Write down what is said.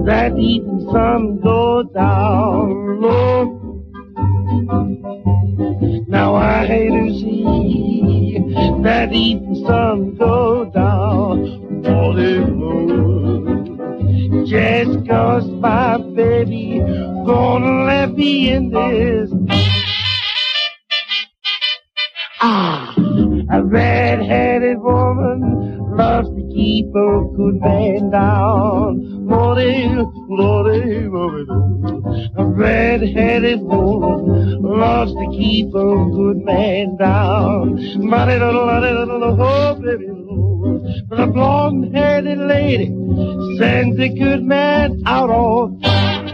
that evening sun go down low. Now I hate to see that evening sun go down all alone. Just 'cause my baby gonna let me in this. A red-headed woman loves to keep a good man down. Lordy, Lordy, Lordy. A red-headed woman loves to keep a good man down. Oh, baby, but a blonde-headed lady sends a good man out on